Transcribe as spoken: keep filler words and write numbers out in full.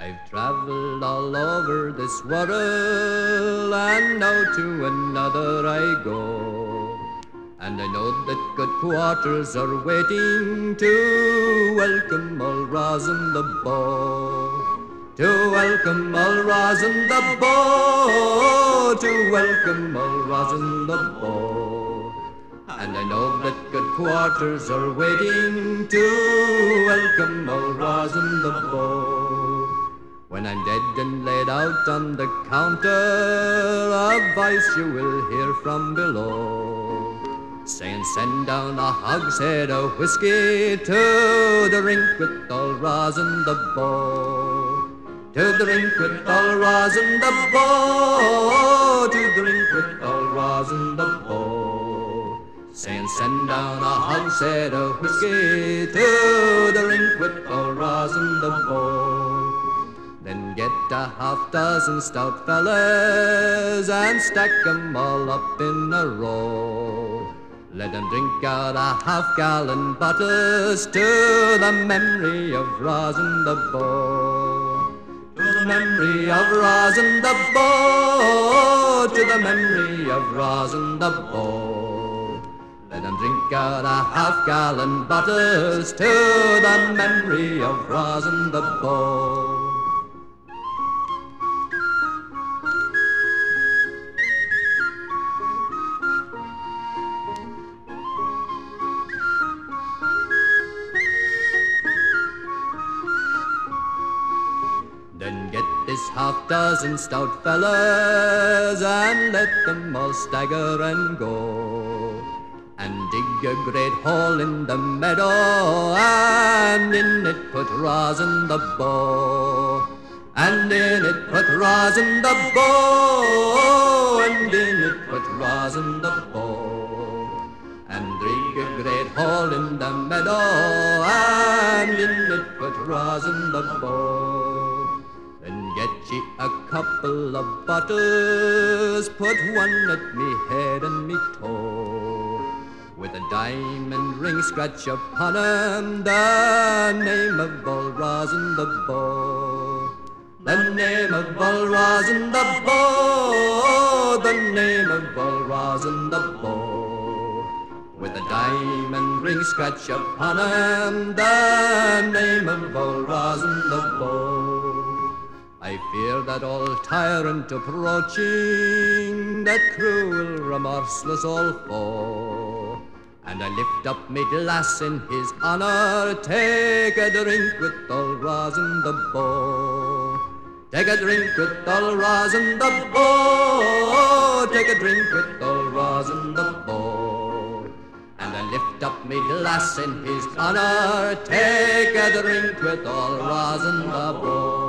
I've travelled all over this world, and now to another I go. And I know that good quarters are waiting to welcome all Rosin the Bow. To welcome all Rosin the Bow, to welcome all Rosin the Bow. And I know that good quarters are waiting to welcome all Rosin the Bow. When I'm dead and laid out on the counter, a voice you will hear from below, saying, send down a hogshead of whiskey to the rink with all Rosin the Bow. To the rink with all Rosin the Bow, to the rink with all Rosin the Bow. Saying, send down a hogshead of whiskey to the rink with all Rosin the Bow. Then get a half dozen stout fellas and stack 'em all up in a row. Let 'em drink out a half-gallon bottles to the memory of Rosin the Bow. To the memory of Rosin the Bow, to the memory of Rosin the Bow. Let 'em drink out a half-gallon bottles to the memory of Rosin the Bow. Then get this half dozen stout fellas and let them all stagger and go, and dig a great hole in the meadow, and in it put Rosin the Bow. And in it put Rosin the Bow, and in it put Rosin the Bow. And dig a great hole in the meadow, and in it put Rosin the Bow. Then get ye a couple of bottles, put one at me head and me toe, with a diamond ring scratch upon 'em the name of all Rosin the Bow. The name of all Rosin the Bow, the name of all Rosin the Bow. With a diamond ring scratch upon 'em the name of all Rosin the Bow. I fear that old tyrant approaching, that cruel, remorseless old foe, and I lift up me glass in his honour, take a drink with old Rosin the Bow. Take a drink with old Rosin the Bow, take a drink with old Rosin the Bow. And I lift up me glass in his honour, take a drink with old Rosin the Bow.